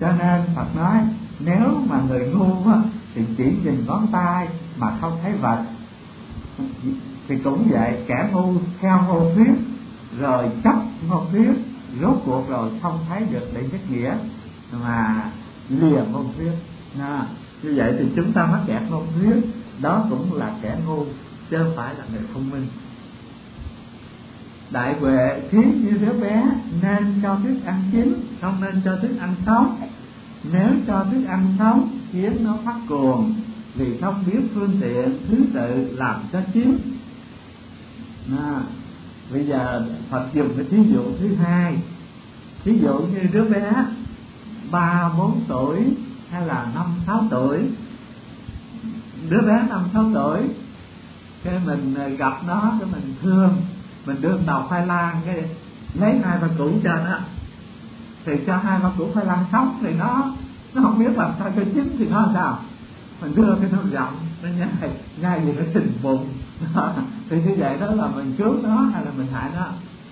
Cho nên Phật nói nếu mà người ngu á, thì chỉ nhìn ngón tay mà không thấy vật, thì cũng vậy, kẻ ngu theo ngôn thuyết rồi chấp ngôn thuyết, rốt cuộc rồi không thấy được đệ nhất nghĩa mà lìa ngôn thuyết. Như vậy thì chúng ta mắc kẹt ngôn thuyết, đó cũng là kẻ ngu chứ không phải là người thông minh. Đại huệ thí như đứa bé nên cho thức ăn chín, không nên cho thức ăn sống. Nếu cho thức ăn sống khiến nó phát cuồng vì không biết phương tiện thứ tự làm cho chín. Bây giờ Phật dùng cái thí dụ thứ hai. Ví dụ như đứa bé 3-4 tuổi hay là 5-6 tuổi. Đứa bé 5-6 tuổi, cái mình gặp nó, cái mình thương, mình đưa đầu khoai lang, cái lấy 2-3 củ cho nó, thì cho 2-3 củ khoai lang sống thì nó không biết làm sao cho chín, thì nó làm sao? Mình đưa cái nó rộng, nó nhai gì nó sình bụng. Thì như vậy đó là mình cứu nó hay là mình hại nó?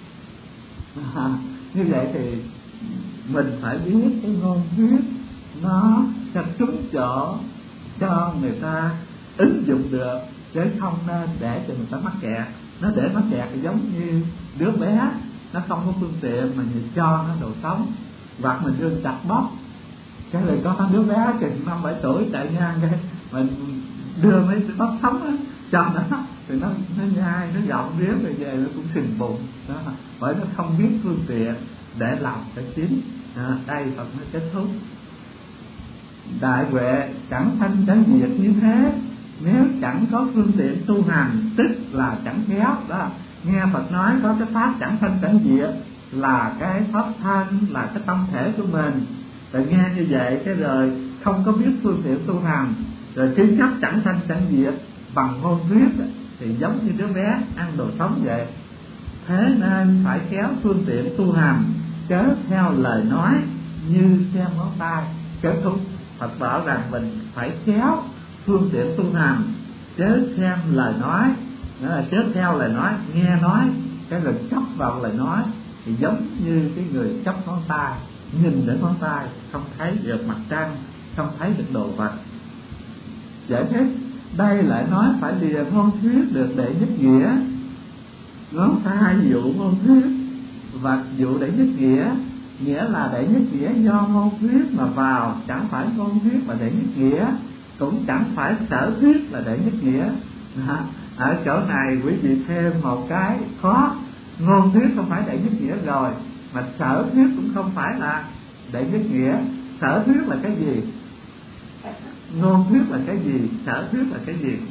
Như vậy thì mình phải biết cái ngôn thuyết nó cho trúng chỗ, cho người ta ứng dụng được, chứ không nên để cho người ta mắc kẹt. Nó để mắc kẹt thì giống như đứa bé nó không có phương tiện mà mình cho nó đồ sống, hoặc mình đưa chặt bóc. Cái này có đứa bé chừng 5-7 tuổi chạy ngang, cái mình đưa mấy cái bóc sống á cho nó, thì nó nhai, nó giọng riết rồi về nó cũng sình bụng đó, bởi nó không biết phương tiện để làm cái chín. Đây Phật mới kết thúc. Đại huệ chẳng sanh chẳng diệt như thế, nếu chẳng có phương tiện tu hành, tức là chẳng khéo đó. Nghe Phật nói có cái pháp chẳng sanh chẳng diệt là cái pháp thân, là cái tâm thể của mình. Rồi nghe như vậy cái rồi không có biết phương tiện tu hành, rồi cứ chấp chẳng sanh chẳng diệt bằng ngôn thuyết, thì giống như đứa bé ăn đồ sống vậy. Thế nên phải khéo phương tiện tu hành, chớ theo lời nói như xem ngón tay. Kết thúc, Phật bảo rằng mình phải khéo phương tiện tu hành, chớ xem lời nói, nghĩa là chớ theo lời nói, nghe nói cái rồi chấp vào lời nói, thì giống như cái người chấp ngón tay, nhìn đến ngón tay không thấy được mặt trăng, không thấy được đồ vật. Giải thích đây lại nói phải lìa ngôn thuyết được đệ nhất nghĩa. Ngón tay dụ ngôn thuyết và dụ đệ nhất nghĩa, nghĩa là đệ nhất nghĩa do ngôn thuyết mà vào, chẳng phải ngôn thuyết là đệ nhất nghĩa, cũng chẳng phải sở thuyết là đệ nhất nghĩa. Ở chỗ này quý vị thêm một cái khó, ngôn thuyết không phải đệ nhất nghĩa rồi, mà sở thuyết cũng không phải là đệ nhất nghĩa. Sở thuyết là cái gì? Ngôn thuyết là cái gì? Sở thuyết là cái gì?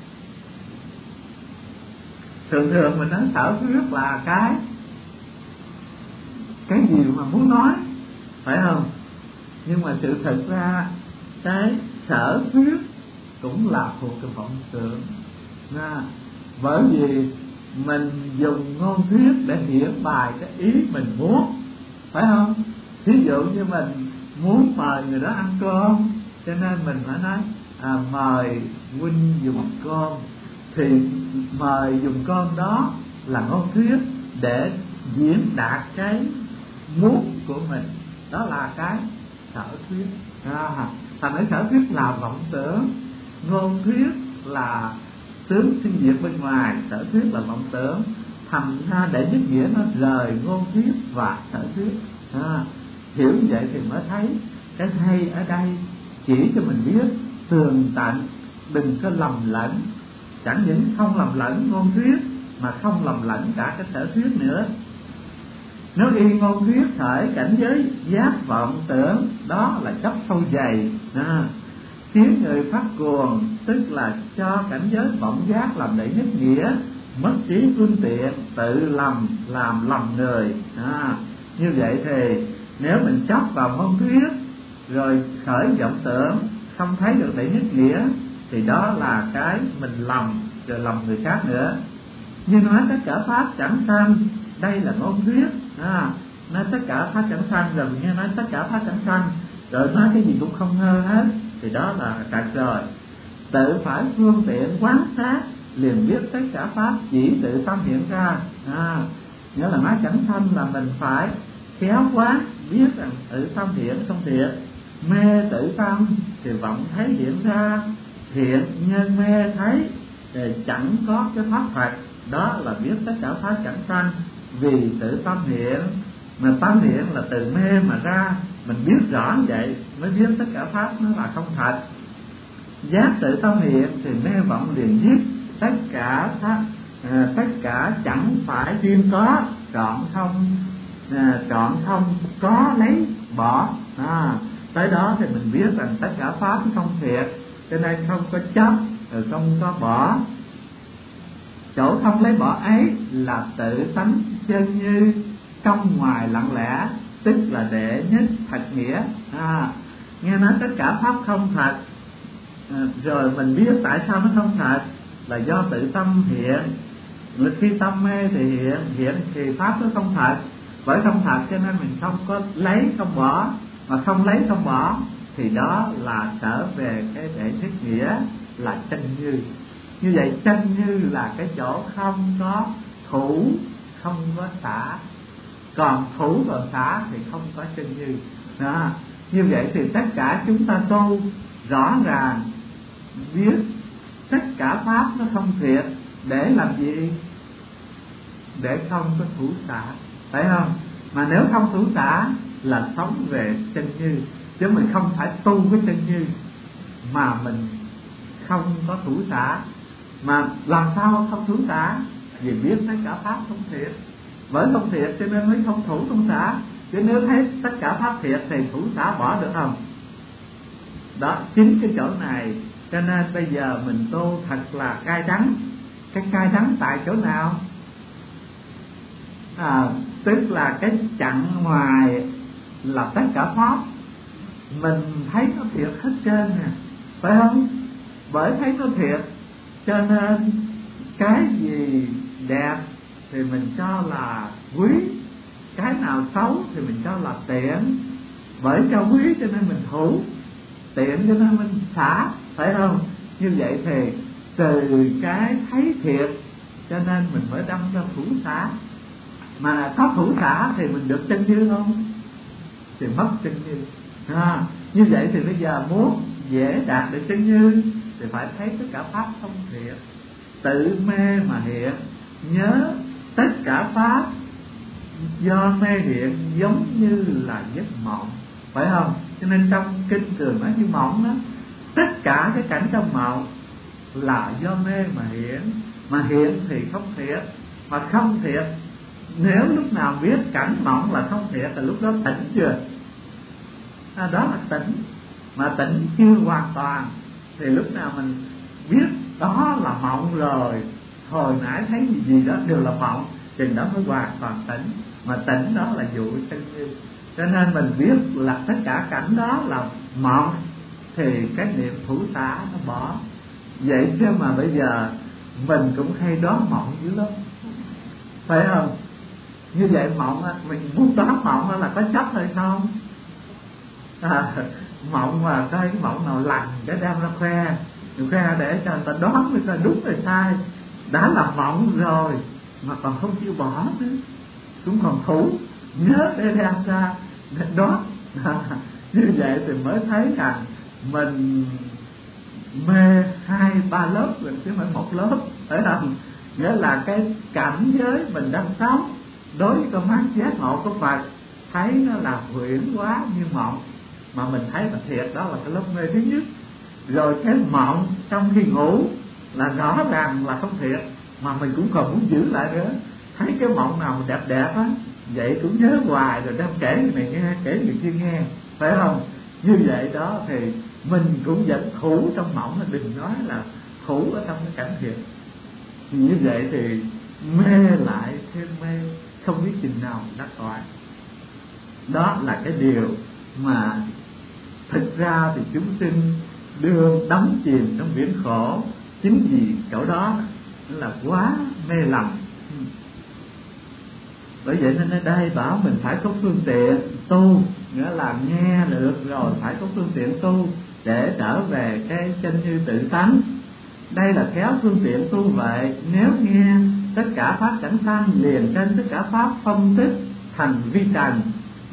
Thường thường mình nói sở thuyết là cái gì mà muốn nói, phải không? Nhưng mà sự thật ra cái sở thuyết cũng là thuộc cái vọng tưởng. Bởi vì mình dùng ngôn thuyết để hiển bài cái ý mình muốn, phải không? Ví dụ như mình muốn mời người đó ăn cơm, cho nên mình phải nói mời huynh dùng cơm, thì mời dùng cơm đó là ngôn thuyết để diễn đạt cái muốn của mình, đó là cái sở thuyết. Thành cái sở thuyết là vọng tưởng, ngôn thuyết là tướng sinh diệt bên ngoài, sở thuyết là vọng tưởng. Thành ra để nhất nghĩa nó rời ngôn thuyết và sở thuyết. Hiểu như vậy thì mới thấy cái hay ở đây chỉ cho mình biết tường tận, đừng có lầm lẫn. Chẳng những không lầm lẫn ngôn thuyết mà không lầm lẫn cả cái sở thuyết nữa. Nếu y ngôn thuyết khởi cảnh giới giác vọng tưởng, đó là chấp sâu dày, khiến người phát cuồng, tức là cho cảnh giới vọng giác làm đệ nhất nghĩa, mất trí phương tiện, tự lầm làm lầm người. Như vậy thì nếu mình chấp vào ngôn thuyết rồi khởi vọng tưởng, không thấy được đệ nhất nghĩa, thì đó là cái mình lầm, rồi lầm người khác nữa. Như nói tất cả pháp chẳng sanh, đây là ngôn thuyết. Nói tất cả pháp chẳng sanh, rồi nghe nói tất cả pháp chẳng sanh, rồi nói cái gì cũng không ngơ hết, thì đó là cạn rồi. Tự phải phương tiện quán sát, liền biết tất cả pháp chỉ tự tâm hiện ra. Nghĩa là nói chẳng sanh là mình phải khéo quán, biết rằng tự tâm hiện không thiện, Mê tự tâm thì vọng thấy hiện ra, hiện nhân mê thấy thì chẳng có cái pháp thật. Đó là biết tất cả pháp chẳng sanh vì tự tâm hiện. Mà tâm hiện là từ mê mà ra, mình biết rõ vậy mới biết tất cả pháp nó là không thật. Giác tự tâm hiện thì mê vọng liền giết tất cả pháp, tất cả chẳng phải riêng có, trọn không có lấy bỏ. Tới đó thì mình biết rằng tất cả pháp không thiệt, cho nên không có chấp, không có bỏ. Chỗ không lấy bỏ ấy là tự tánh chân như, trong ngoài lặng lẽ, tức là đệ nhất thật nghĩa. Nghe nói tất cả pháp không thật, rồi mình biết tại sao nó không thật, là do tự tâm hiện. Khi tâm mê thì hiện thì pháp nó không thật. Bởi không thật cho nên mình không có lấy không bỏ, mà không lấy không bỏ thì đó là trở về cái đệ nhất nghĩa là chân như. Như vậy chân như là cái chỗ không có thủ, không có xả. Còn thủ và xả thì không có chân như. Như vậy thì tất cả chúng ta tu rõ ràng biết tất cả pháp nó không thiệt, để làm gì? Để không có thủ xả, phải không? Mà nếu không thủ xả là sống về chân như, chứ mình không phải tu với chân như mà mình không có thủ xả. Mà làm sao không thủ xả? Vì biết tất cả pháp không thiệt. Bởi không thiệt cho nên mới không thủ không xả. Chứ nếu thấy tất cả pháp thiệt thì thủ xả bỏ được không? Đó, chính cái chỗ này. Cho nên bây giờ mình tu thật là cay đắng. Cái cay đắng tại chỗ nào? Tức là cái chặn ngoài là tất cả pháp mình thấy nó thiệt hết trơn nè, phải không? Bởi thấy nó thiệt cho nên cái gì đẹp thì mình cho là quý, cái nào xấu thì mình cho là tiện. Bởi cho quý cho nên mình thủ, tiện cho nên mình xả, phải không? Như vậy thì từ cái thấy thiệt cho nên mình mới đâm cho thủ xả. Mà có thủ xả thì mình được chân như không? Thì mất chân như. Như vậy thì bây giờ muốn dễ đạt được chân như thì phải thấy tất cả pháp không thiệt, tự mê mà hiện. Nhớ tất cả pháp do mê hiện giống như là giấc mộng, phải không? Cho nên trong kinh thường nói như mộng đó, tất cả cái cảnh trong mộng là do mê mà hiện. Mà hiện thì không thiệt, mà không thiệt. Nếu lúc nào biết cảnh mộng là không thiệt thì lúc đó tỉnh chưa? Đó là tỉnh. Mà tỉnh chưa hoàn toàn thì lúc nào mình biết đó là mộng rồi, hồi nãy thấy gì đó đều là mộng, thì đó mới hoàn toàn tỉnh. Mà tỉnh đó là dụ chân như. Cho nên mình biết là tất cả cảnh đó là mộng thì cái niệm thủ xả nó bỏ. Vậy chứ mà bây giờ mình cũng hay đoán mộng dữ lắm, phải không? Như vậy mộng mình muốn đoán mộng là có chấp hay không? Mộng mà coi cái mộng nào lành cái đem ra khoe để cho người ta đoán người ta đúng hay sai. Đã là mộng rồi mà còn không chịu bỏ nữa, cũng còn thủ nhớ để đem ra để đoán. Như vậy thì mới thấy rằng mình mê 2-3 lớp rồi chứ không phải một lớp, phải không? Nghĩa là cái cảnh giới mình đang sống đối với con mắt giác ngộ của Phật thấy nó là huyễn quá như mộng, mà mình thấy là thiệt, đó là cái lớp mê thứ nhất. Rồi cái mộng trong khi ngủ là rõ ràng là không thiệt, mà mình cũng còn muốn giữ lại nữa. Thấy cái mộng nào đẹp đẹp á, vậy cũng nhớ hoài, rồi đem kể người này nghe, kể người kia nghe, phải không? Như vậy đó thì mình cũng vẫn thủ trong mộng, đừng nói là thủ ở trong cái cảnh thiệt. Như vậy thì mê lại thêm mê, không biết chừng nào đắc quả. Đó là cái điều mà thực ra thì chúng sinh đương đắm chìm trong biển khổ, chính vì chỗ đó là quá mê lầm. Bởi vậy nên ở đây bảo mình phải có phương tiện tu, nghĩa là nghe được rồi phải có phương tiện tu để trở về cái chân như tự tánh. Đây là khéo phương tiện tu vậy. Nếu nghe tất cả pháp chẳng sanh liền trên tất cả pháp phân tích thành vi trần,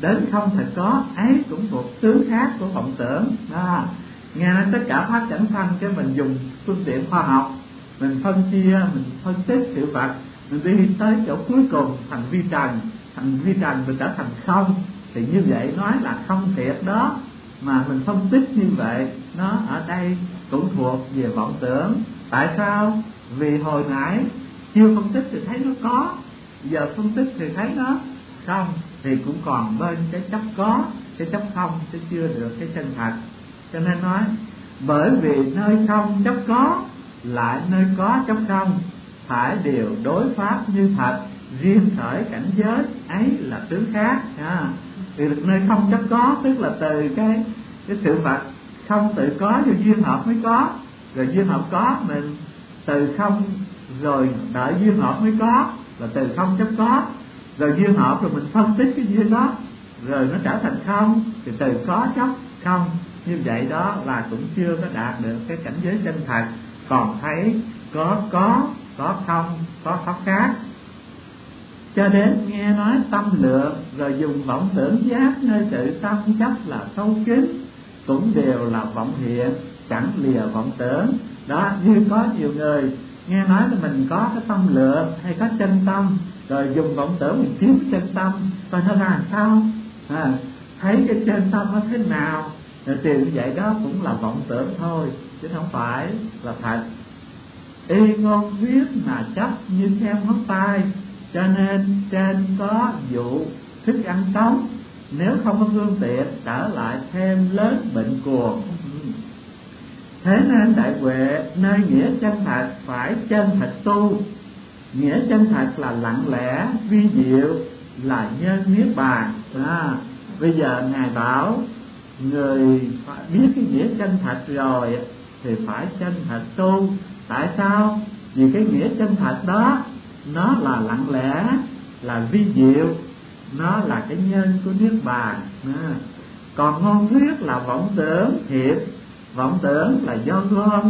đến không thể có, ấy cũng thuộc tướng khác của vọng tưởng. Nghe nói tất cả pháp chẳng sanh, cái mình dùng phương tiện khoa học, mình phân chia, mình phân tích sự vật, mình đi tới chỗ cuối cùng thành vi trần, mình trở thành không. Thì như vậy nói là không thiệt đó, mà mình phân tích như vậy, nó ở đây cũng thuộc về vọng tưởng. Tại sao? Vì hồi nãy chưa phân tích thì thấy nó có, giờ phân tích thì thấy nó không, thì cũng còn bên cái chấp có, cái chấp không, chứ chưa được cái chân thật. Cho nên nói bởi vì nơi không chấp có, lại nơi có chấp không, phải đều đối pháp như thật, riêng khởi cảnh giới ấy là tướng khác. Thì nơi không chấp có tức là từ cái sự vật không tự có, rồi duyên hợp mới có, rồi duyên hợp có, mình từ không rồi đợi duyên hợp mới có, là từ không chấp có, rồi duyên hợp rồi mình phân tích cái duyên đó, rồi nó trở thành không, thì từ có chấp không. Như vậy đó là cũng chưa có đạt được cái cảnh giới chân thật, còn thấy có không, có pháp khác. Cho đến nghe nói tâm lượng, rồi dùng vọng tưởng giác nơi tự tâm chấp là sâu kín, cũng đều là vọng hiện, chẳng lìa vọng tưởng. Đó, như có nhiều người nghe nói là mình có cái tâm lượng hay có chân tâm, rồi dùng vọng tưởng mình chiếu chân tâm coi nó ra làm sao, thấy cái chân tâm nó thế nào, rồi thì như vậy đó cũng là vọng tưởng thôi, chứ không phải là thật. Y ngôn viết mà chấp như theo ngón tay, cho nên trên có vụ thức ăn sống, nếu không có phương tiện trở lại thêm lớn bệnh cuồng. Thế nên đại huệ nơi nghĩa chân thật phải chân thật tu. Nghĩa chân thật là lặng lẽ vi diệu, là nhân niết bàn. Bây giờ ngài bảo người phải biết cái nghĩa chân thật rồi thì phải chân thật tu. Tại sao? Vì cái nghĩa chân thật đó nó là lặng lẽ, là vi diệu, nó là cái nhân của niết bàn. Còn ngôn thuyết là vọng tưởng thiệt, vọng tưởng là do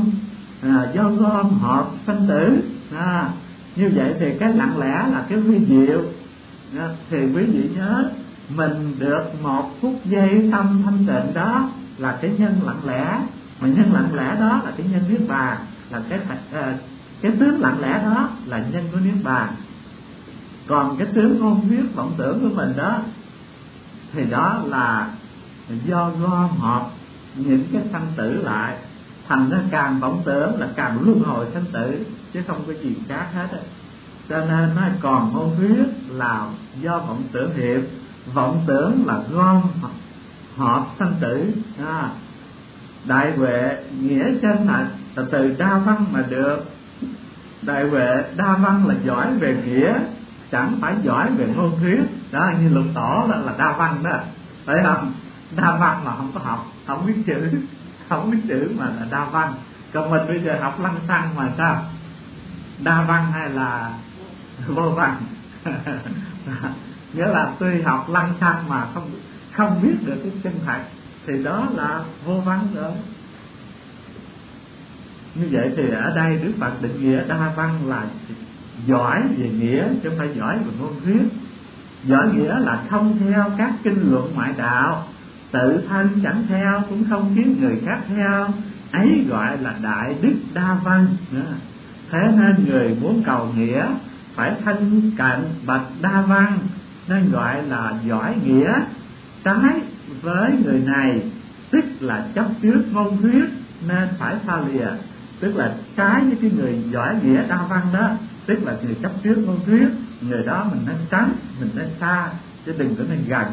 gom hợp sanh tử. Như vậy thì cái lặng lẽ là cái vi diệu. Thì quý vị nhớ, mình được 1 phút giây tâm thanh tịnh đó là cái nhân lặng lẽ, mà nhân lặng lẽ đó là cái nhân niết bàn, là cái tướng lặng lẽ đó là nhân của niết bàn. Còn cái tướng ngôn thuyết vọng tưởng của mình đó thì đó là do gom hợp những cái sanh tử lại, thành ra càng vọng tưởng là càng luân hồi sanh tử, chứ không có gì khác hết á. Cho nên nó còn ngôn thuyết là do vọng tưởng hiệp, vọng tưởng là gom hợp sanh tử. Đại huệ nghĩa chân thật là từ đa văn mà được. Đại huệ đa văn là giỏi về nghĩa, chẳng phải giỏi về ngôn thuyết. Đó, như Lục Tổ là đa văn đó, phải không? Đa văn mà không có học, không biết chữ mà là đa văn. Còn mình bây giờ học lăng xăng mà sao? Đa văn hay là vô văn? Nghĩa là tuy học lăng xăng mà không biết được cái chân thật thì đó là vô văn rồi. Như vậy thì ở đây Đức Phật định nghĩa đa văn là giỏi về nghĩa, chứ không phải giỏi về ngôn thuyết. Giỏi nghĩa là không theo các kinh luận ngoại đạo, tự thân chẳng theo, cũng không khiến người khác theo, ấy gọi là đại đức đa văn. Thế nên người muốn cầu nghĩa phải thanh cận bậc đa văn, nên gọi là giỏi nghĩa. Trái với người này tức là chấp trước ngôn thuyết, nên phải xa lìa. Tức là trái với cái người giỏi nghĩa đa văn đó, tức là người chấp trước ngôn thuyết, người đó mình nên tránh, mình nên xa, chứ đừng có nên gần.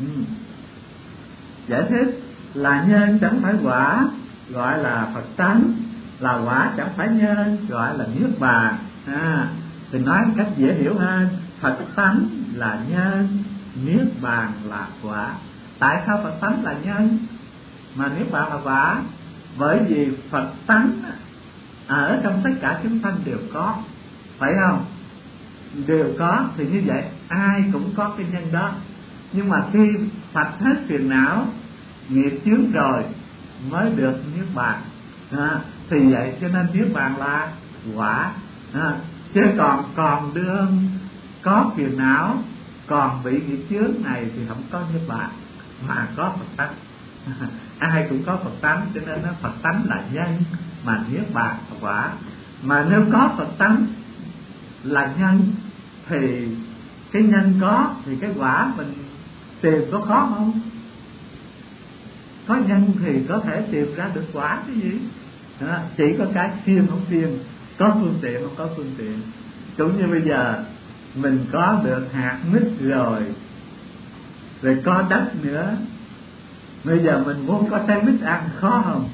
Giải thích là nhân chẳng phải quả, gọi là Phật tánh, là quả chẳng phải nhân, gọi là niết bàn. Thì nói cách dễ hiểu hơn, Phật tánh là nhân, niết bàn là quả. Tại sao Phật tánh là nhân mà niết bàn là quả? Bởi vì Phật tánh ở trong tất cả chúng sanh đều có, phải không? Đều có, thì như vậy ai cũng có cái nhân đó. Nhưng mà khi sạch hết phiền não, nghiệp chướng rồi mới được niết bàn. Thì vậy cho nên niết bàn là quả. Chứ còn đương có phiền não, Còn vị nghiệp chướng này thì không có niết bàn mà có Phật tánh. Ai cũng có Phật tánh, cho nên nó Phật tánh là nhân mà niết bàn là quả. Mà nếu có Phật tánh là nhân thì cái nhân có thì cái quả mình tìm có khó không? Có nhân thì có thể tìm ra được quả cái gì? Chỉ có cái siêng không siêng, có phương tiện không có phương tiện. Cũng như bây giờ mình có được hạt mít rồi có đất nữa, bây giờ mình muốn có trái mít ăn khó không?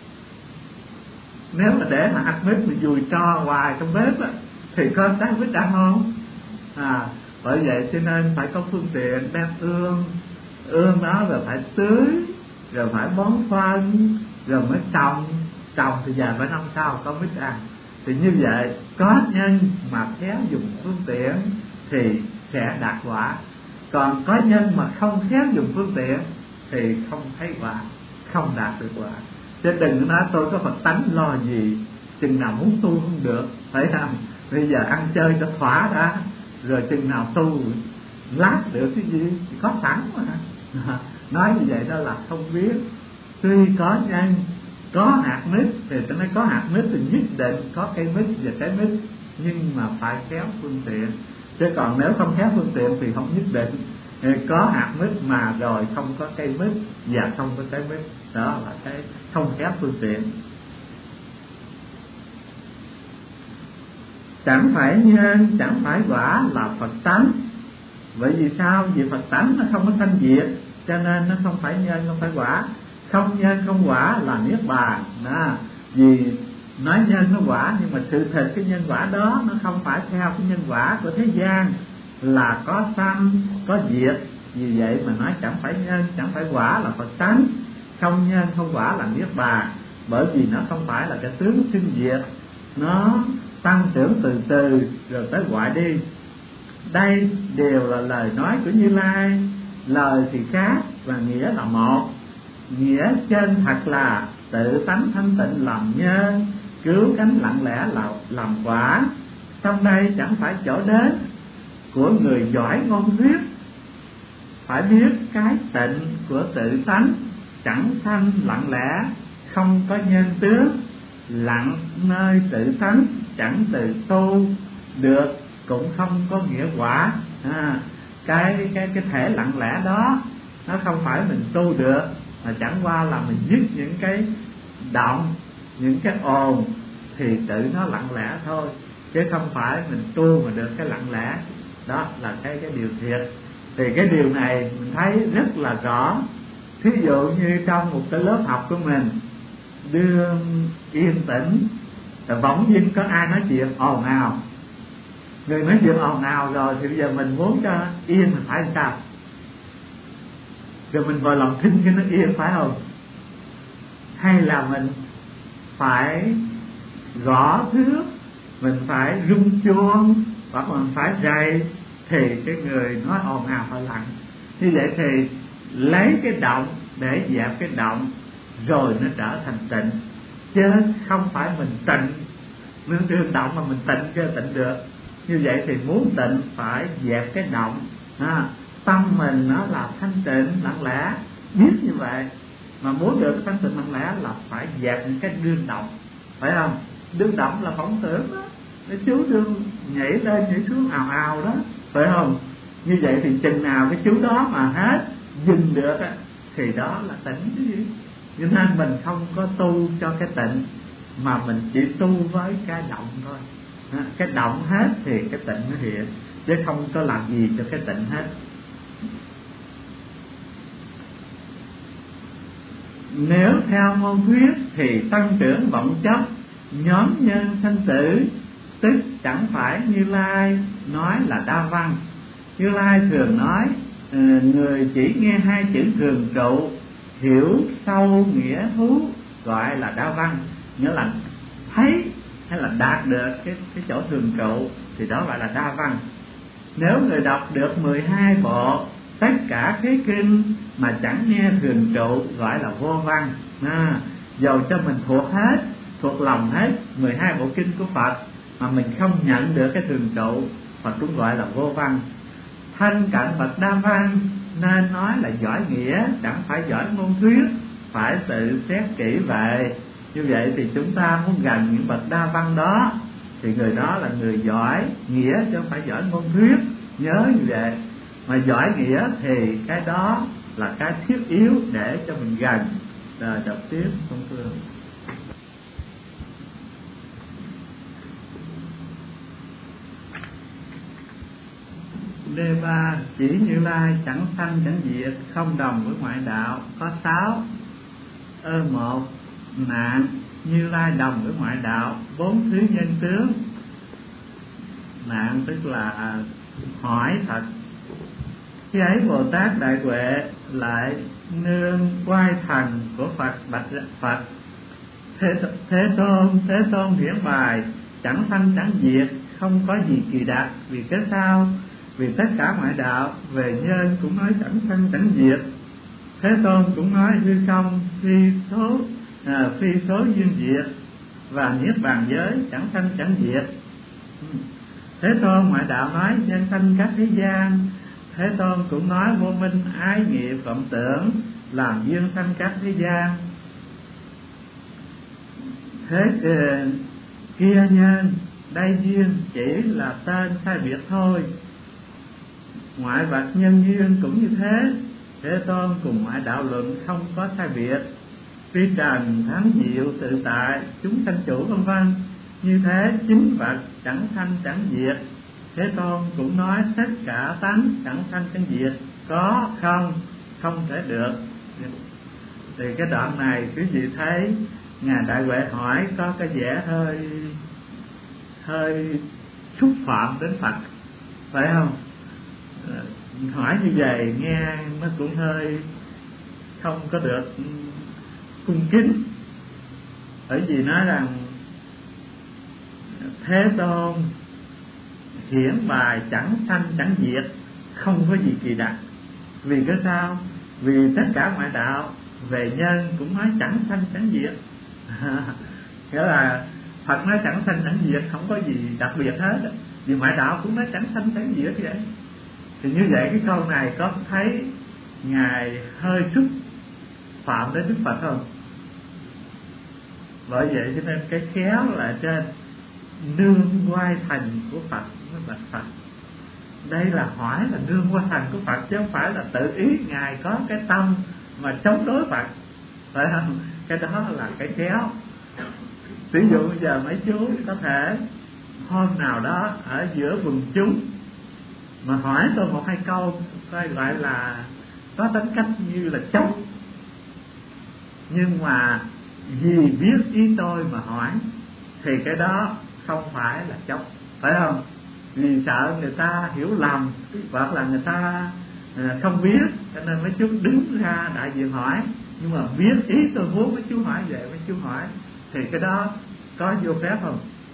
Nếu mà để mà hạt mít mình dùi cho hoài trong bếp á, thì có trái mít ăn không? Bởi vậy cho nên phải có phương tiện đem ương đó, rồi phải tưới, rồi phải bón phân, rồi mới trồng thì vài ba năm sau có mít ăn. Thì như vậy có nhân mà khéo dùng phương tiện thì sẽ đạt quả. Còn có nhân mà không khéo dùng phương tiện thì không thấy quả, không đạt được quả. Chứ đừng nói tôi có Phật tánh lo gì, chừng nào muốn tu không được, phải không? Bây giờ ăn chơi cho thỏa đã, rồi chừng nào tu lát được cái gì thì có sẵn mà. Nói như vậy đó là không biết. Tuy có nhân, có hạt mít thì ta nói có hạt mít thì nhất định có cây mít và trái mít, nhưng mà phải khéo phương tiện. Chứ còn nếu không khéo phương tiện thì không nhất định. Có hạt mít mà rồi không có cây mít và không có trái mít, đó là cái không khéo phương tiện. Chẳng phải nhân, chẳng phải quả là Phật tánh. Bởi vì sao? Vì Phật tánh nó không có sanh diệt, cho nên nó không phải nhân, không phải quả. Không nhân không quả là niết bàn. Vì nói nhân nó quả, nhưng mà sự thật cái nhân quả đó nó không phải theo cái nhân quả của thế gian là có sanh có diệt. Vì vậy mà nói chẳng phải nhân, chẳng phải quả là Phật tánh. Không nhân không quả là niết bàn. Bởi vì nó không phải là cái tướng sinh diệt, nó tăng trưởng từ từ rồi tới hoại đi. Đây đều là lời nói của Như Lai. Lời thì khác và nghĩa là một. Nghĩa chân thật là tự tánh thanh tịnh làm nhân, cứu cánh lặng lẽ làm quả. Trong đây chẳng phải chỗ đến của người giỏi ngôn thuyết. Phải biết cái tịnh của tự tánh chẳng thanh lặng lẽ, không có nhân tướng. Lặng nơi tự tánh chẳng tự tu được, cũng không có nghĩa quả. Cái thể lặng lẽ đó nó không phải mình tu được, mà chẳng qua là mình dứt những cái động, những cái ồn thì tự nó lặng lẽ thôi, chứ không phải mình tu mà được cái lặng lẽ. Đó là cái điều thiệt. Thì cái điều này mình thấy rất là rõ. Thí dụ như trong một cái lớp học của mình đương yên tĩnh, rồi bỗng nhiên có ai nói chuyện ồn ào. Người nói chuyện ồn ào rồi thì bây giờ mình muốn cho yên mình phải làm sao? Rồi mình vào lòng thinh cho nó yên, phải không? Hay là mình phải gõ thước, mình phải rung chuông, hoặc mình phải rầy thì cái người nói ồn ào phải lặng. Như vậy thì lấy cái động để dẹp cái động, rồi nó trở thành tịnh. Chứ không phải mình tịnh nương đương động mà mình tịnh chưa tịnh được. Như vậy thì muốn tịnh phải dẹp cái động. Tâm mình nó là thanh tịnh lặng lẽ, biết như vậy. Mà muốn được thanh tịnh lặng lẽ là phải dẹp những cái đương động, phải không? Đương động là vọng tưởng đó, nó chú đương nhảy lên nhảy xuống ào ào đó, phải không? Như vậy thì chừng nào cái chú đó mà hết dừng được á, thì đó là tịnh chứ gì. Cho nên mình không có tu cho cái tịnh, mà mình chỉ tu với cái động thôi. Cái động hết thì cái tịnh nó hiện, chứ không có làm gì cho cái tịnh hết. Nếu theo môn thuyết thì tăng trưởng vọng chấp, nhóm nhân sanh tử, tức chẳng phải Như Lai nói là đa văn. Như Lai thường nói người chỉ nghe hai chữ thường trụ, hiểu sâu nghĩa thú gọi là đa văn. Nghĩa là thấy hay là đạt được cái chỗ thường trụ thì đó gọi là đa văn. Nếu người đọc được 12 bộ tất cả cái kinh mà chẳng nghe thường trụ gọi là vô văn. Dầu cho mình thuộc hết, thuộc lòng hết 12 bộ kinh của Phật mà mình không nhận được cái thường trụ, Phật cũng gọi là vô văn. thân cận bậc đa văn nên nói là giỏi nghĩa, chẳng phải giỏi ngôn thuyết, phải tự xét kỹ vậy. Như vậy thì chúng ta muốn gần những bậc đa văn đó thì người đó là người giỏi nghĩa chứ không phải giỏi ngôn thuyết, nhớ như vậy. Mà giỏi nghĩa thì cái đó là cái thiết yếu để cho mình gần. Rồi đọc tiếp Công Phương. Đề ba chỉ Như Lai chẳng sanh chẳng diệt, không đồng với ngoại đạo. Có 6. Một nạn Như Lai đồng với ngoại đạo. 4 thứ nhân tướng. Nạn tức là hỏi thật. Khi ấy Bồ Tát Đại Huệ lại nương quay thần của Phật bạch Phật: Thế Tôn hiển bài chẳng sanh chẳng diệt, không có gì kỳ đặc. Vì cái sao? Vì tất cả ngoại đạo về nhân cũng nói chẳng sanh chẳng diệt. Thế Tôn cũng nói hư không phi số duyên diệt, và niết bàn giới chẳng sanh chẳng diệt. Thế Tôn ngoại đạo nói nhân sanh các thế gian. Thế Tôn cũng nói vô minh ái nghiệp vọng tưởng làm duyên sanh các thế gian. Thế kia nhân đây duyên chỉ là tên sai biệt thôi. Ngoại vật nhân duyên cũng như thế. Thế Tôn cùng ngoại đạo luận không có sai biệt. Phi trần thắng diệu tự tại chúng sanh chủ vân vân. Như thế chính vật chẳng sanh chẳng diệt. Thế Tôn cũng nói tất cả tánh chẳng sanh chẳng diệt, có không thể được. Thì cái đoạn này quý vị thấy Ngài Đại Huệ hỏi có cái vẻ hơi xúc phạm đến Phật, phải không? Hỏi như vậy nghe nó cũng hơi không có được cung kính. Bởi vì nói rằng Thế Tôn hiển bài chẳng sanh chẳng diệt, không có gì kỳ đặc. Vì cái sao? Vì tất cả ngoại đạo về nhân cũng nói chẳng sanh chẳng diệt. Nghĩa là Phật nói chẳng sanh chẳng diệt, không có gì đặc biệt hết. Vì ngoại đạo cũng nói chẳng sanh chẳng diệt vậy. Thì như vậy cái câu này có thấy Ngài hơi xúc phạm đến Đức Phật không? Bởi vậy cho nên cái khéo là trên nương quay thành của Phật mới bạch Phật. Đây là hỏi là nương quay thành của Phật, chứ không phải là tự ý Ngài có cái tâm mà chống đối Phật, phải không? Cái đó là cái khéo. Ví dụ bây giờ mấy chú có thể hôm nào đó ở giữa quần chúng mà hỏi tôi một hai câu coi gọi là có tính cách như là chống, nhưng mà vì biết ý tôi mà hỏi thì cái đó không phải là chống, phải không? Vì sợ người ta hiểu lầm hoặc là người ta không biết, cho nên mấy chú đứng ra đại diện hỏi. Nhưng mà biết ý tôi muốn mấy chú hỏi vậy, mấy chú hỏi thì cái đó có vô phép không?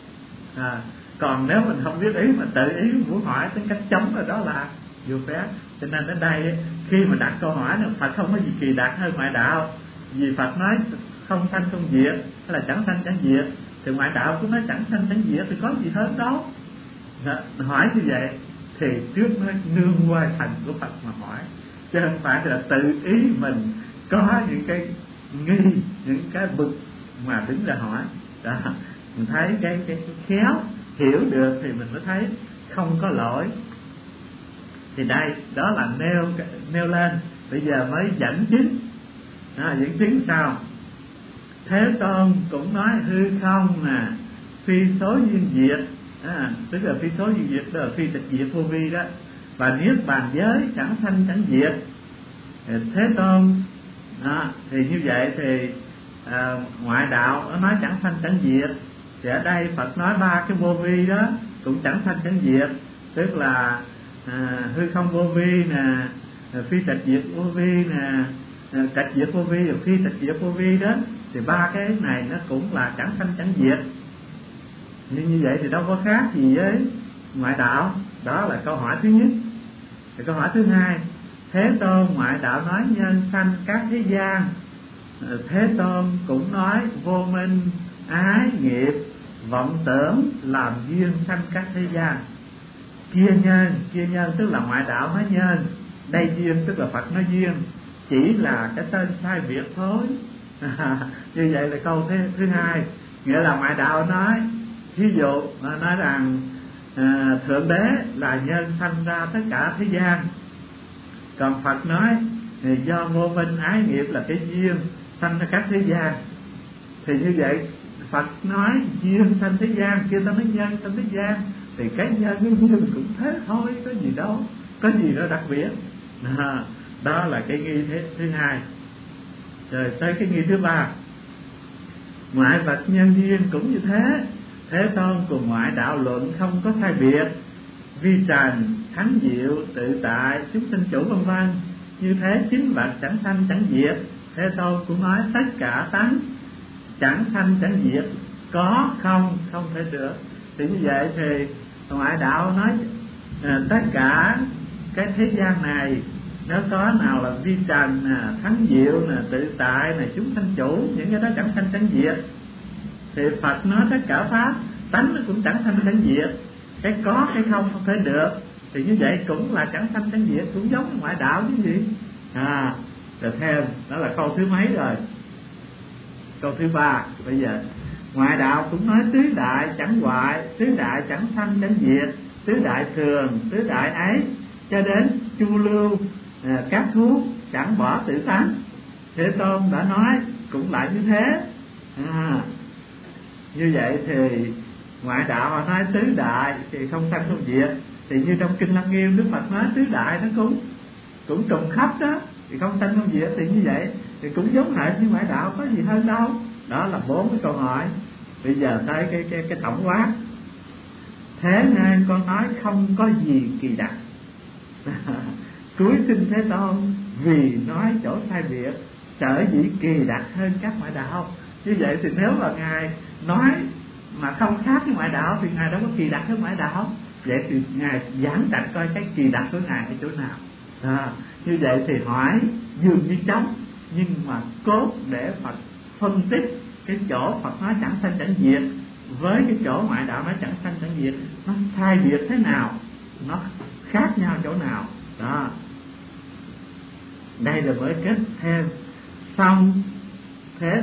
Còn nếu mình không biết ý mà tự ý muốn hỏi tính cách chống rồi đó là vô phép. Cho nên ở đây khi mà đặt câu hỏi là Phật không có gì kỳ đặc hơn ngoại đạo. Vì Phật nói không sanh không diệt hay là chẳng sanh chẳng diệt, thì ngoại đạo cũng nói chẳng sanh chẳng diệt thì có gì hết đâu. Hỏi như vậy thì trước nó nương qua thành của Phật mà hỏi, chứ không phải là tự ý mình có những cái nghi, những cái bực mà đứng ra hỏi. Đó, mình thấy cái khéo hiểu được thì mình mới thấy không có lỗi. Thì đây đó là nêu lên. Bây giờ mới dẫn chứng. Dẫn chứng sao? Thế Tôn cũng nói hư không nè, phi số duyên diệt, tức là phi số duyên diệt đó là phi tịch diệt vô vi đó, và niết bàn giới chẳng sanh chẳng diệt. Thế Tôn thì như vậy thì ngoại đạo nó nói chẳng sanh chẳng diệt, thì ở đây Phật nói ba cái vô vi đó cũng chẳng sanh chẳng diệt, tức là hư không vô vi nè, phi tịch diệt vô vi nè, tịch diệt vô vi và phi tịch diệt vô vi đó, thì ba cái này nó cũng là chẳng sanh chẳng diệt. Nhưng như vậy thì đâu có khác gì với ngoại đạo. Đó là câu hỏi thứ nhất. Thì câu hỏi thứ hai, Thế Tôn ngoại đạo nói nhân sanh các thế gian, Thế Tôn cũng nói vô minh ái nghiệp vọng tưởng làm duyên sanh các thế gian. chia nhân tức là ngoại đạo nói nhân, đây duyên tức là Phật nói duyên, chỉ là cái tên sai biệt thôi. Như vậy là câu thứ hai, nghĩa là ngoại đạo nói, ví dụ nói rằng thượng đế là nhân sanh ra tất cả thế gian, còn Phật nói thì do vô minh ái nghiệp là cái duyên sanh ra các thế gian. Thì như vậy Phật nói duyên sanh thế gian, kia ta nói nhân sanh thế gian, thì cái nhân cái duyên cũng thế thôi, có gì đâu, có gì đó đặc biệt. Đó là cái nghi thứ hai. Rồi tới cái nghi thứ ba, ngoại vật nhân duyên cũng như thế. Thế Tôn cùng ngoại đạo luận không có sai biệt, vi trần, thắng diệu, tự tại, chúng sinh chủ vân vân. Như thế chính vật chẳng sanh chẳng diệt. Thế Tôn cũng nói tất cả tánh chẳng sanh chẳng diệt, có không thể được. Thì như vậy thì ngoại đạo nói tất cả cái thế gian này nó có nào là vi trần nè, thắng diệu nè, tự tại nè, chúng sanh chủ, những cái đó chẳng sanh chẳng diệt. Thì Phật nói tất cả pháp tánh nó cũng chẳng sanh chẳng diệt, cái có cái không thể được. Thì như vậy cũng là chẳng sanh chẳng diệt, cũng giống ngoại đạo chứ gì. Rồi thêm đó là câu thứ mấy rồi? Câu thứ ba. Bây giờ ngoại đạo cũng nói tứ đại chẳng hoại, tứ đại chẳng sanh chẳng diệt, tứ đại thường, tứ đại ấy, cho đến chu lưu các thuốc chẳng bỏ tự tánh. Thế Tôn đã nói cũng lại như thế. Như vậy thì ngoại đạo họ nói tứ đại thì không sanh không diệt, thì như trong kinh Lăng Nghiêm Đức Phật nói tứ đại nó cũng trùng khắp đó, thì không sanh không diệt. Thì như vậy thì cũng giống hệt như ngoại đạo, có gì hơn đâu. Đó là 4 cái câu hỏi. Bây giờ tới cái tổng quát. Thế nên con nói không có gì kỳ đặc. Cuối xin Thế Tôn vì nói chỗ sai biệt, sở dĩ kỳ đặc hơn các ngoại đạo. Như vậy thì nếu mà Ngài nói mà không khác với ngoại đạo thì Ngài đâu có kỳ đặc hơn ngoại đạo. Vậy thì Ngài giảng đặt coi cái kỳ đặc của Ngài ở chỗ nào. Như vậy thì hỏi dường như trống, nhưng mà cốt để Phật phân tích cái chỗ Phật nói chẳng sanh chẳng diệt với cái chỗ ngoại đạo nói chẳng sanh chẳng diệt, nó sai biệt thế nào, nó khác nhau chỗ nào. Đó, đây là mới kết thêm. Xong thế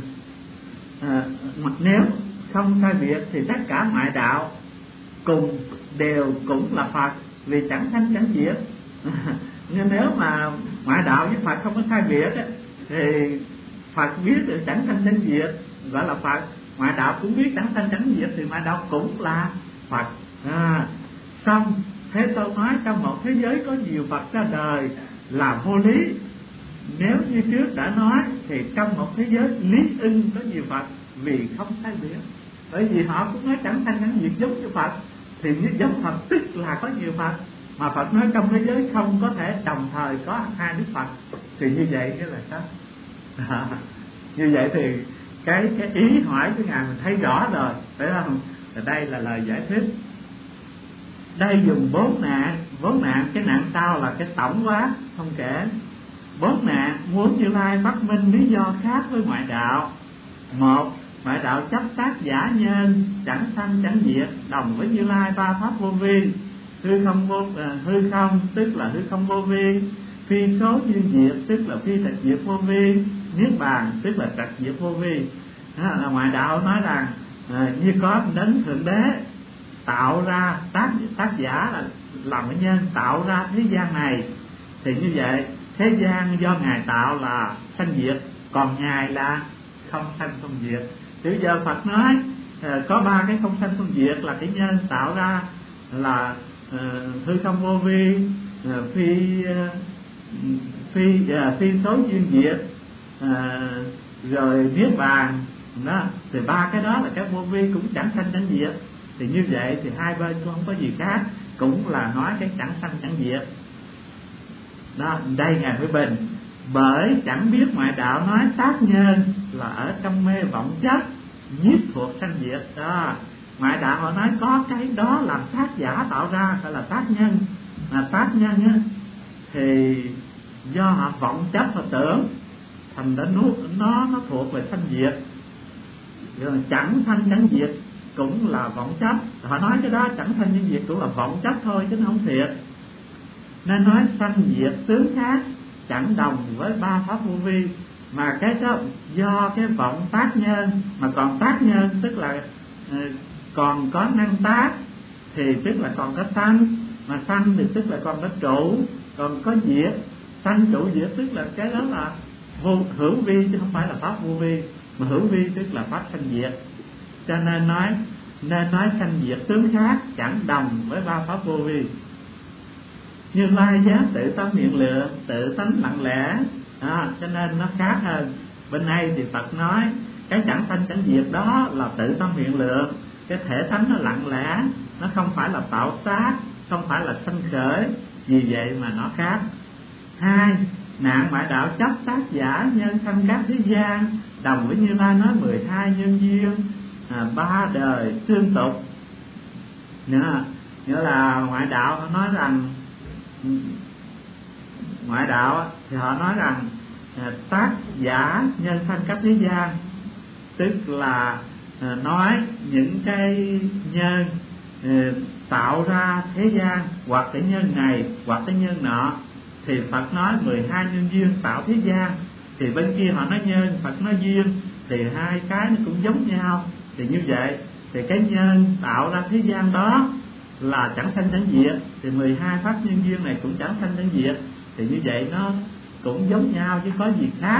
nếu không sai biệt thì tất cả ngoại đạo cùng đều cũng là Phật, vì chẳng sanh chẳng diệt. Nhưng nếu mà ngoại đạo với Phật không có sai biệt thì Phật biết được chẳng sanh chẳng diệt gọi là Phật, ngoại đạo cũng biết chẳng sanh chẳng diệt thì ngoại đạo cũng là Phật. Xong Thế Tôn nói trong một thế giới có nhiều Phật ra đời là vô lý. Nếu như trước đã nói thì trong một thế giới lý ưng có nhiều Phật vì không sai biệt, bởi vì họ cũng nói chẳng sanh chẳng diệt giống như Phật, thì như giống Phật tức là có nhiều Phật. Mà Phật nói trong thế giới không có thể đồng thời có 2 Đức Phật, thì như vậy cái là sao? Như vậy thì cái ý hỏi của Ngài mình thấy rõ rồi, phải không? Và đây là lời giải thích. Đây dùng 4 nạn, cái nạn sau là cái tổng quát không kể. 4 nạn muốn Như Lai phát minh lý do khác với ngoại đạo. 1. Ngoại đạo chấp tác giả nhân chẳng sanh chẳng diệt, đồng với Như Lai 3 pháp vô vi. Hư không tức là hư không vô vi, phi số duyên diệt tức là phi trạch diệt vô vi, niết bàn tức là trạch diệt vô vi. Là ngoại đạo nói rằng như có đấng thượng đế tạo ra tác giả là làm cái nhân tạo ra thế gian này, thì như vậy thế gian do Ngài tạo là sanh diệt, còn Ngài là không sanh không diệt. Chứ giờ Phật nói có 3 cái không sanh không diệt là cái nhân tạo ra là hư không vô vi, phi số duyên diệt, rồi niết bàn đó. Thì 3 cái đó là cái vô vi cũng chẳng sanh chẳng diệt. Thì như vậy thì hai bên cũng không có gì khác, cũng là nói cái chẳng sanh chẳng diệt. Đó, đây Ngài mới bình. Bởi chẳng biết ngoại đạo nói tác nhân là ở trong mê vọng chấp, nhiếp thuộc sanh diệt. Đó, ngoại đạo họ nói có cái đó làm tác giả tạo ra gọi là tác nhân. Mà tác nhân á, thì do họ vọng chấp và tưởng, thành đã nó thuộc về sanh diệt, rồi chẳng sanh chẳng diệt. cũng là vọng chấp. Họ nói cái đó chẳng sanh nhưng diệt cũng là vọng chấp thôi chứ nó không thiệt. Nên nói sanh diệt tướng khác chẳng đồng với ba pháp vô vi, mà cái đó do cái vọng tác nhân, mà còn tác nhân tức là còn có năng tác thì tức là còn có sanh, mà sanh thì tức là còn có trụ, còn có diệt. Sanh trụ diệt tức là cái đó là hữu vi chứ không phải là pháp vô vi, mà hữu vi tức là pháp sanh diệt. Cho nên nói sanh diệt tướng khác chẳng đồng với ba pháp vô vi. Như Lai giác tự tâm hiện lượng, tự tánh lặng lẽ, cho nên nó khác hơn. Bên đây thì Phật nói cái chẳng sanh chẳng diệt đó là tự tâm hiện lượng, cái thể tánh nó lặng lẽ, nó không phải là tạo tác, không phải là sanh khởi, vì vậy mà nó khác. Hai, nạn ngoại đạo chấp tác giả nhân sanh các thế gian, đồng với Như Lai nói 12 nhân duyên, 3 đời tương tục. Nghĩa là ngoại đạo họ nói rằng, ngoại đạo thì họ nói rằng tác giả nhân sanh các thế gian, tức là nói những cái nhân tạo ra thế gian, hoặc cái nhân này hoặc cái nhân nọ. Thì Phật nói 12 nhân duyên tạo thế gian, thì bên kia họ nói nhân, Phật nói duyên, thì hai cái nó cũng giống nhau. Thì như vậy thì cái nhân tạo ra thế gian đó là chẳng sanh chẳng diệt, thì 12 pháp nhân duyên này cũng chẳng sanh chẳng diệt, thì như vậy nó cũng giống nhau chứ có gì khác.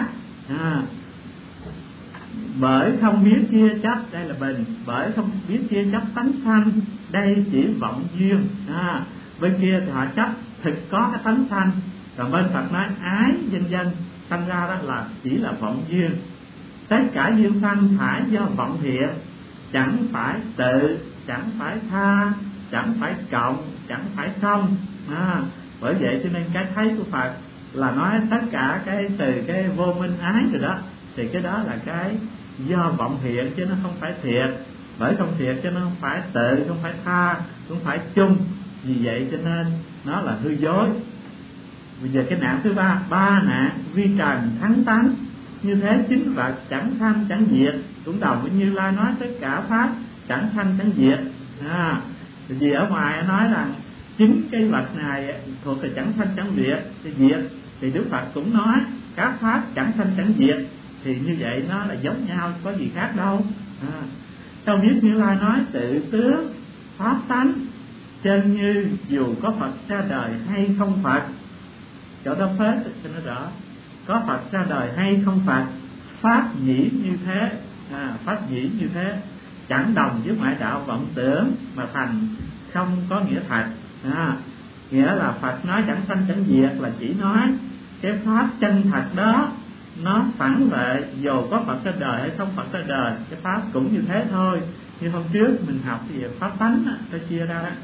Bởi không biết chia chấp, đây là bình, bởi không biết chia chấp tánh sanh, đây chỉ vọng duyên. Bên kia thì họ chấp thực có cái tánh sanh, còn bên Phật nói ái vân vân, sanh ra đó là chỉ là vọng duyên. Tất cả duyên sanh phải do vọng hiện, chẳng phải tự, chẳng phải tha, chẳng phải cộng, chẳng phải không. Bởi vậy cho nên cái thấy của Phật là nói tất cả cái từ cái vô minh ái rồi đó, thì cái đó là cái do vọng hiện chứ nó không phải thiệt. Bởi không thiệt cho nó không phải tự, không phải tha, không phải chung. Vì vậy cho nên nó là hư dối. Bây giờ cái nạn thứ ba, ba nạn vi trần thắng tánh, như thế chính vật chẳng sanh chẳng diệt, cũng đồng với Như Lai nói tất cả pháp chẳng sanh chẳng diệt. Vì ở ngoài nói rằng chính cái vật này thuộc về chẳng sanh chẳng diệt, thì Đức Phật cũng nói các pháp chẳng sanh chẳng diệt, thì như vậy nó là giống nhau, có gì khác đâu. Đâu biết Như Lai nói tự tướng pháp tánh, chân như dù có Phật ra đời hay không Phật. Chỗ đó phết cho nó rõ, có Phật ra đời hay không Phật, pháp nhĩ như thế, pháp nhĩ như thế, chẳng đồng với ngoại đạo vọng tưởng mà thành không có nghĩa thật. Nghĩa là Phật nói chẳng sanh chẳng diệt là chỉ nói cái pháp chân thật đó nó phản vệ, dù có Phật ra đời hay không Phật ra đời, cái pháp cũng như thế thôi. Như hôm trước mình học về pháp tánh ta chia ra đó.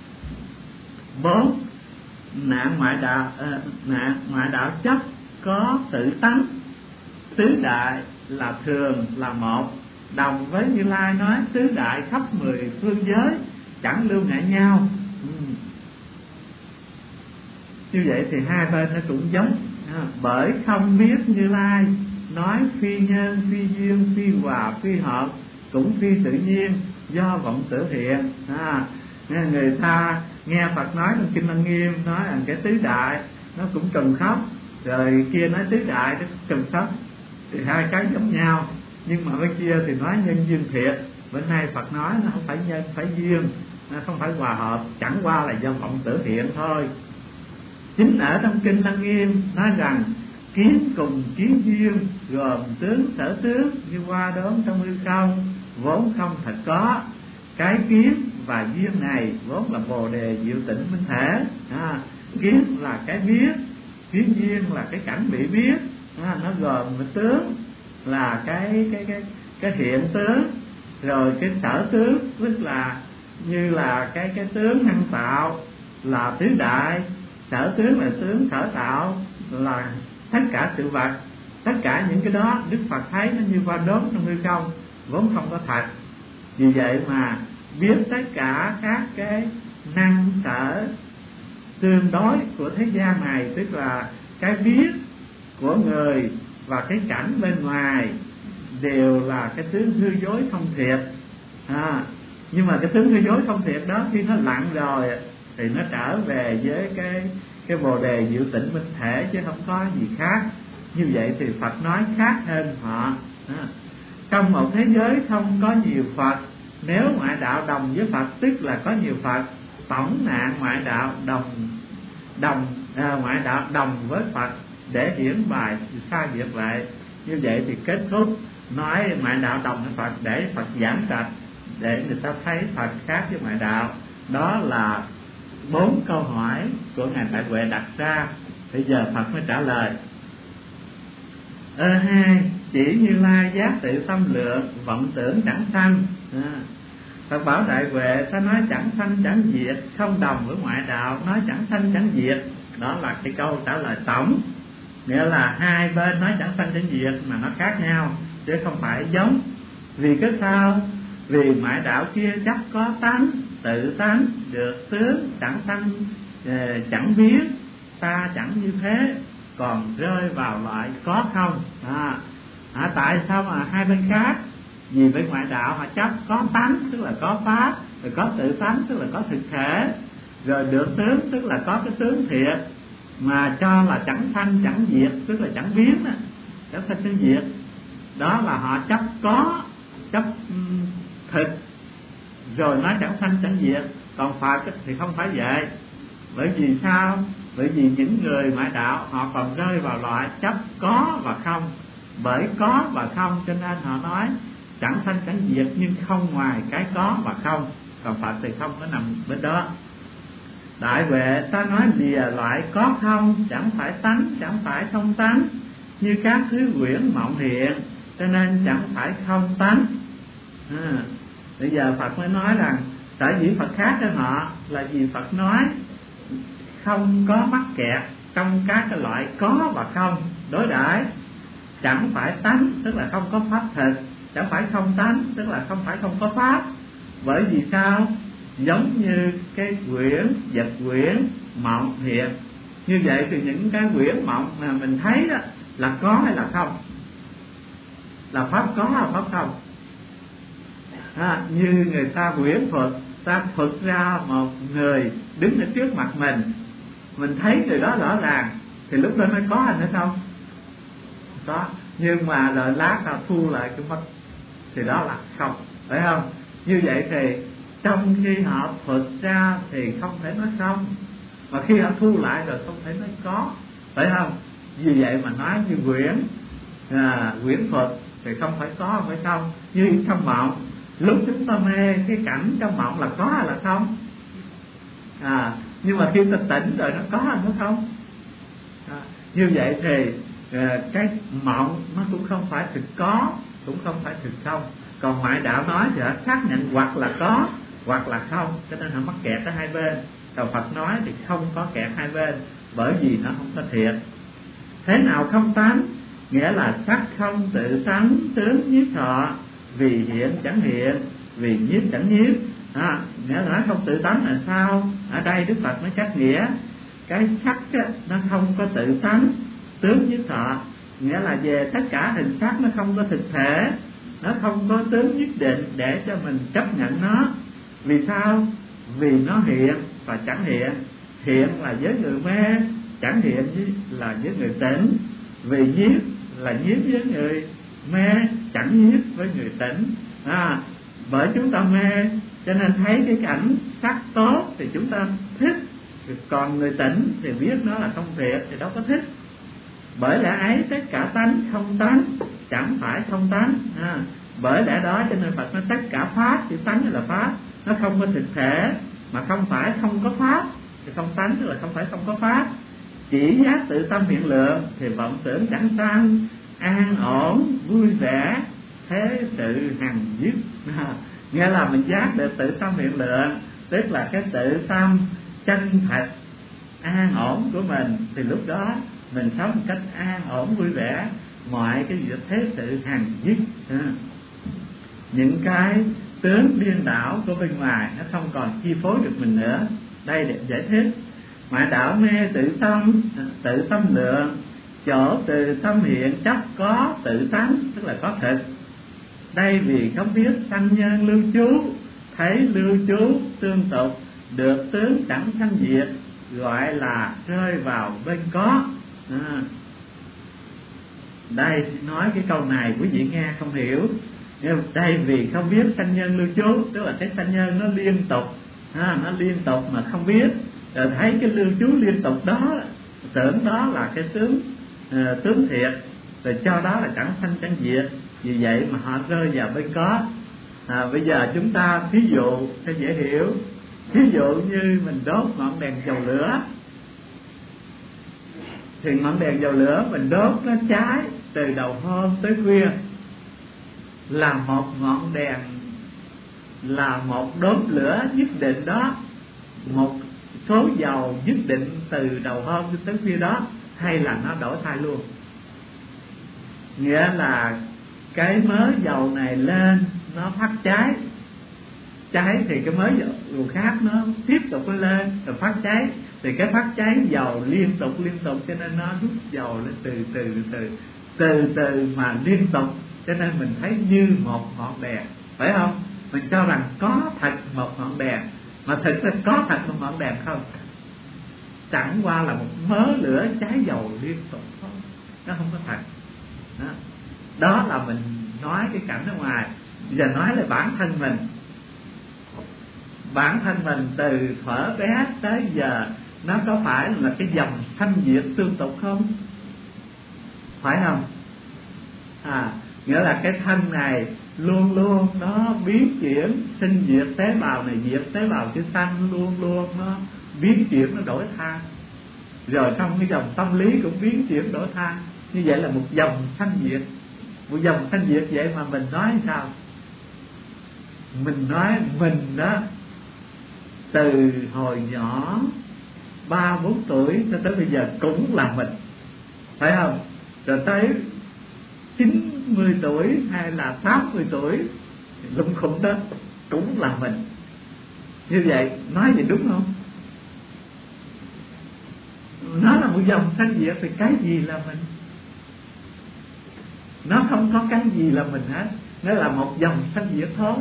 4. Nạn ngoại đạo chấp có tự tánh, tứ đại là thường là một, đồng với Như Lai nói tứ đại khắp 10 phương giới chẳng lưu ngại nhau. Như vậy thì hai bên nó cũng giống. Bởi không biết Như Lai nói phi nhân, phi duyên, phi hòa, phi hợp, cũng phi tự nhiên, do vọng tưởng hiện. Người ta nghe Phật nói trong Kinh Lăng Nghiêm nói rằng cái tứ đại nó cũng trùng khớp, rồi kia nói tứ đại nó trùng khớp, thì hai cái giống nhau. Nhưng mà bên kia thì nói nhân duyên thiệt, bên này Phật nói nó không phải nhân, phải duyên, nó không phải hòa hợp, chẳng qua là do vọng tưởng hiện thôi. Chính ở trong Kinh Lăng Nghiêm nói rằng kiến cùng kiến duyên, gồm tướng sở tướng như hoa đốm trong hư không, vốn không thật có. Cái kiến và duyên này vốn là bồ đề diệu tịnh minh thể. Kiến là cái biết, kiến duyên là cái cảnh bị biết. Nó gồm cái tướng là cái hiện tướng, rồi cái sở tướng tức là như là cái tướng năng tạo là tứ đại, sở tướng là tướng sở tạo là tất cả sự vật. Tất cả những cái đó Đức Phật thấy nó như hoa đốm trong hư không, vốn không có thật. Vì vậy mà biết tất cả các cái năng sở tương đối của thế gian này, tức là cái biết của người và cái cảnh bên ngoài đều là cái tướng hư dối không thiệt. Nhưng mà cái tướng hư dối không thiệt đó, khi nó lặng rồi thì nó trở về với cái bồ đề diệu tịnh minh thể, chứ không có gì khác. Như vậy thì Phật nói khác hơn họ. Trong một thế giới không có nhiều Phật, nếu ngoại đạo đồng với Phật tức là có nhiều Phật. Tổng nạn ngoại đạo ngoại đạo đồng với Phật để hiển bài sai biệt lại. Như vậy thì kết thúc nói ngoại đạo đồng với Phật để Phật giảng sạch, để người ta thấy Phật khác với ngoại đạo. Đó là 4 câu hỏi của ngài Đại Huệ đặt ra. Bây giờ Phật mới trả lời. Hai, chỉ Như Lai giác tự tâm lượng, vọng tưởng chẳng sanh. Phật bảo Đại Huệ, ta nói chẳng sanh chẳng diệt, không đồng với ngoại đạo nói chẳng sanh chẳng diệt. Đó là cái câu trả lời tổng, nghĩa là hai bên nói chẳng sanh chẳng diệt mà nó khác nhau, chứ không phải giống. Vì cái sao? Vì ngoại đạo kia chắc có tánh, tự tánh, được tướng, chẳng sanh chẳng biết, ta chẳng như thế, còn rơi vào loại có không. Tại sao mà hai bên khác? Vì với ngoại đạo họ chấp có tánh tức là có pháp, rồi có tự tánh tức là có thực thể, rồi được tướng tức là có cái tướng thiệt, mà cho là chẳng sanh chẳng diệt tức là chẳng biến, chẳng sanh chẳng diệt. Đó là họ chấp có, chấp thực, rồi nói chẳng sanh chẳng diệt. Còn Phật thì không phải vậy. Bởi vì sao? Bởi vì những người ngoại đạo họ còn rơi vào loại chấp có và không. Bởi có và không cho nên họ nói chẳng sanh chẳng diệt, nhưng không ngoài cái có và không. Còn Phật thì không có nằm bên đó. Đại Huệ, ta nói lìa loại có không, chẳng phải tánh, chẳng phải không tánh, như các thứ quyển mộng hiện, cho nên chẳng phải không tánh. Bây giờ Phật mới nói rằng tại vì Phật khác với họ là vì Phật nói không có mắc kẹt trong các cái loại có và không đối đãi. Chẳng phải tánh tức là không có pháp thực, chẳng phải không tánh tức là không phải không có pháp. Bởi vì sao? Giống như cái quyển, vật quyển mộng hiện. Như vậy thì những cái quyển mộng mà mình thấy đó là có hay là không? Là pháp có hay pháp không? Như người ta quyển thuật, ta thuật ra một người đứng ở trước mặt mình thấy người đó rõ ràng, thì lúc đó mới có hay nữa không? Có. Nhưng mà rồi lát ta thu lại cái mắt thì đó là không, phải không? Như vậy thì trong khi họ thuật ra thì không thể nói không, mà khi họ thu lại rồi không thể nói có, phải không? Vì vậy mà nói như quyển thuật thì không phải có, không phải không. Như trong mộng, lúc chúng ta mê cái cảnh trong mộng là có hay là không? Nhưng mà khi ta tỉnh rồi nó có hay nó không? Như vậy thì cái mộng nó cũng không phải thực có, cũng không phải thực không. Còn ngoại đạo nói thì xác nhận hoặc là có hoặc là không, cho nên họ mắc kẹt ở hai bên. Còn Phật nói thì không có kẹt hai bên, bởi vì nó không có thiệt. Thế nào không tánh? Nghĩa là sắc không tự tánh, tướng nhiếp thọ, vì hiện chẳng hiện, vì nhiếp chẳng nhiếp. Nghĩa là nó không tự tánh là sao? Ở đây Đức Phật mới trắc nghĩa cái sắc nó không có tự tánh, tướng nhiếp thọ, nghĩa là về tất cả hình sắc nó không có thực thể, nó không có tướng nhất định để cho mình chấp nhận nó. Vì sao? Vì nó hiện và chẳng hiện. Hiện là với người mê, chẳng hiện là với người tỉnh. Vì nhiếp là nhiếp với người mê, chẳng nhiếp với người tỉnh. Bởi chúng ta mê cho nên thấy cái cảnh sắc tốt thì chúng ta thích, còn người tỉnh thì biết nó là không thiệt thì đâu có thích. Bởi lẽ ấy tất cả tánh không tánh, chẳng phải không tánh. Bởi lẽ đó cho nên Phật nói tất cả pháp, chữ tánh là pháp, nó không có thực thể, mà không phải không có pháp thì không tánh tức là không phải không có pháp. Chỉ giác tự tâm hiện lượng thì vọng tưởng chẳng sanh, an ổn vui vẻ, thế sự hằng dứt. Nghĩa là mình giác được tự tâm hiện lượng, tức là cái tự tâm chân thật an ổn của mình, thì lúc đó mình sống một cách an ổn vui vẻ, mọi cái việc thế sự hằng dứt. Những cái tướng điên đảo của bên ngoài nó không còn chi phối được mình nữa. Đây để giải thích. Ngoại đạo mê tự tâm lượng, chỗ từ tâm hiện chấp có tự tánh tức là có thực. Đây vì không biết sanh nhân lưu trú, thấy lưu trú tương tục, được tướng chẳng sanh diệt, gọi là rơi vào bên có. Đây nói cái câu này quý vị nghe không hiểu, nhưng đây vì không biết sanh nhân lưu trú, tức là cái sanh nhân nó liên tục, nó liên tục mà không biết, rồi thấy cái lưu trú liên tục đó, tưởng đó là cái tướng thiệt, rồi cho đó là chẳng sanh chẳng diệt, vì vậy mà họ rơi vào bên có. Bây giờ chúng ta ví dụ cho dễ hiểu, ví dụ như mình đốt ngọn đèn dầu lửa, thì ngọn đèn dầu lửa mình đốt nó cháy từ đầu hôm tới khuya, là một ngọn đèn, là một đốm lửa nhất định đó, một số dầu nhất định từ đầu hôm tới khuya đó, hay là nó đổi thay luôn. Nghĩa là cái mớ dầu này lên nó phát cháy thì cái mớ dầu khác nó tiếp tục lên rồi phát cháy, thì cái phát cháy dầu liên tục cho nên nó rút dầu lên từ mà liên tục, cho nên mình thấy như một ngọn đèn, phải không? Mình cho rằng có thật một ngọn đèn, mà thực ra có thật một ngọn đèn không, chẳng qua là một mớ lửa cháy dầu liên tục thôi, nó không có thật. Đó là mình nói cái cảnh ở ngoài. Bây giờ nói là bản thân mình từ thuở bé tới giờ, nó có phải là cái dòng sanh diệt tương tục không? Phải không? Nghĩa là cái thân này luôn luôn nó biến chuyển, sinh diệt tế bào này diệt tế bào chứ sanh, luôn luôn nó biến chuyển, nó đổi thay. Rồi trong cái dòng tâm lý cũng biến chuyển đổi thay. Như vậy là một dòng sanh diệt. Một dòng sanh diệt vậy mà mình nói sao? Mình nói mình đó, từ hồi nhỏ 3-4 tuổi cho tới bây giờ cũng là mình, phải không? Rồi tới 90 tuổi hay là 80 tuổi lum khủng đó cũng là mình. Như vậy nói vậy đúng không? Nó là một dòng sanh diệt thì cái gì là mình? Nó không có cái gì là mình hết, nó là một dòng sanh diệt thôi.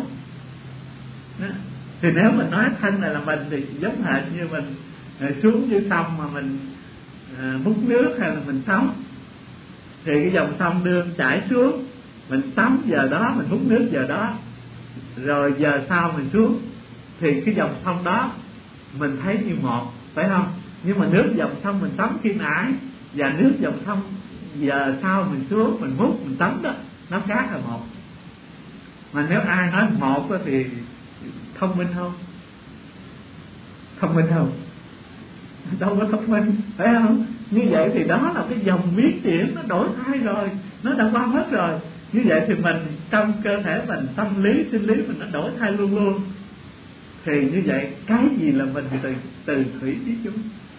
Thì nếu mình nói thân này là mình thì giống hệt như mình xuống dưới sông mà mình múc nước hay là mình tắm, thì cái dòng sông đương chảy xuống, mình tắm giờ đó, mình múc nước giờ đó, rồi giờ sau mình xuống, thì cái dòng sông đó mình thấy như một, phải không? Nhưng mà nước dòng sông mình tắm khi nãy và nước dòng sông giờ sau mình xuống, mình múc, mình tắm đó, nó khác là một. Mà nếu ai nói một thì thông minh không? Thông minh không? Đâu có thông minh, phải không? Như vậy thì đó là cái dòng biến chuyển, nó đổi thay rồi, nó đã qua hết rồi. Như vậy thì mình trong cơ thể mình, tâm lý, sinh lý mình nó đổi thay luôn luôn. Thì như vậy cái gì là mình từ thủy chí chung?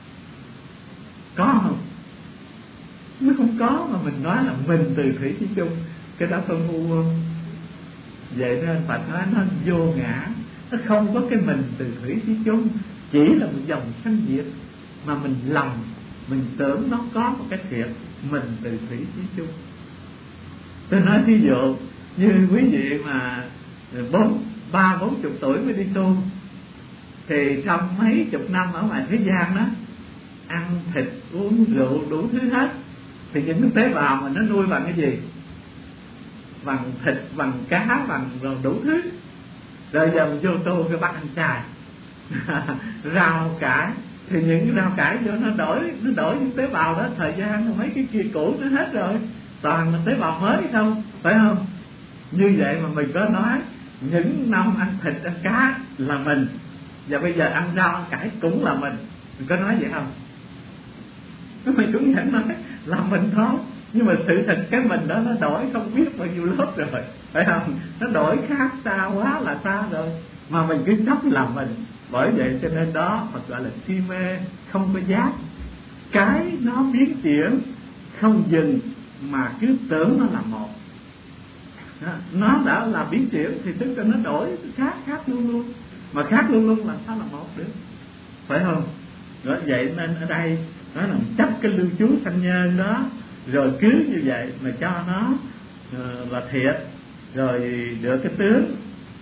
Có không? Nó không có, mà mình nói là mình từ thủy chí chung, cái đó phân ngu không? Vậy nên Phật nói nó vô ngã, nó không có cái mình từ thủy chí chung, chỉ là một dòng sanh diệt mà mình lầm, mình tưởng nó có một cái thiệt mình từ thủy chí chung. Tôi nói ví dụ như quý vị mà 30-40 tuổi mới đi tu, thì trong mấy chục năm ở ngoài thế gian đó, ăn thịt uống rượu đủ thứ hết, thì những cái tế bào mà nó nuôi bằng cái gì? Bằng thịt, bằng cá, bằng đủ thứ. Rồi giờ mình vô tu cái bắt ăn chay rau cải, thì những cái rau cải vô nó đổi những tế bào đó, thời gian mấy cái kia cũ nó hết rồi, toàn là tế bào mới không, phải không? Như vậy mà mình có nói những năm ăn thịt ăn cá là mình, và bây giờ ăn rau ăn cải cũng là mình có nói vậy không? Mình cũng nhận nói là mình thôi, nhưng mà sự thật cái mình đó nó đổi không biết bao nhiêu lớp rồi, phải không? Nó đổi khác xa quá là xa rồi, mà mình cứ chấp là mình. Bởi vậy cho nên đó Phật gọi là si mê không có giác. Cái nó biến chuyển không dừng mà cứ tưởng nó là một. Nó đã là biến chuyển thì tức là nó đổi khác luôn luôn. Mà khác luôn luôn là sao là một được, phải không? Đó, vậy nên ở đây nó là chấp cái lưu trú sanh nhân đó, rồi cứ như vậy mà cho nó là thiệt, rồi được cái tướng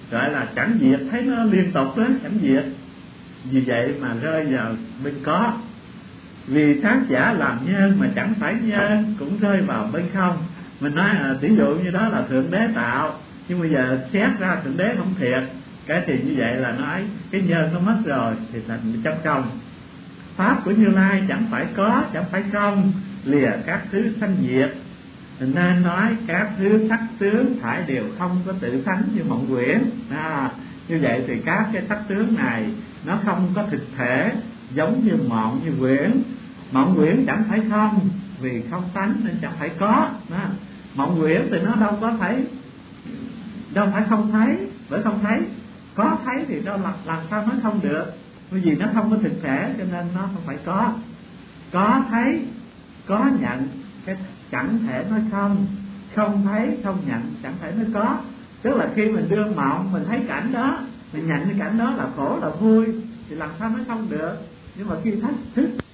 gọi là chẳng diệt, thấy nó liên tục đó, chẳng diệt. Vì vậy mà rơi vào bên có. Vì tác giả làm nhân mà chẳng phải nhân cũng rơi vào bên không. Mình nói ví dụ như đó là Thượng Đế tạo, nhưng bây giờ xét ra Thượng Đế không thiệt, cái thì như vậy là nói cái nhân nó mất rồi thì thành trong không. Pháp của Như Lai chẳng phải có, chẳng phải không, lìa các thứ sanh diệt, nên nói các thứ sắc tướng thải đều không có tự tánh như mộng quyển. Như vậy thì các cái sắc tướng này nó không có thực thể giống như mộng như quyển. Mộng quyển chẳng phải không, vì không tánh nên chẳng phải có. Mộng quyển thì nó đâu có thấy, đâu phải không thấy, bởi không thấy. Có thấy thì đâu làm sao nói không được, bởi vì nó không có thực thể cho nên nó không phải có. Có thấy, có nhận, cái chẳng thể nói không. Không thấy, không nhận, chẳng thể nói có. Tức là khi mình đương mộng, mình thấy cảnh đó, mình nhận cái cảnh đó là khổ là vui, thì làm sao nói không được. Nhưng mà khi thức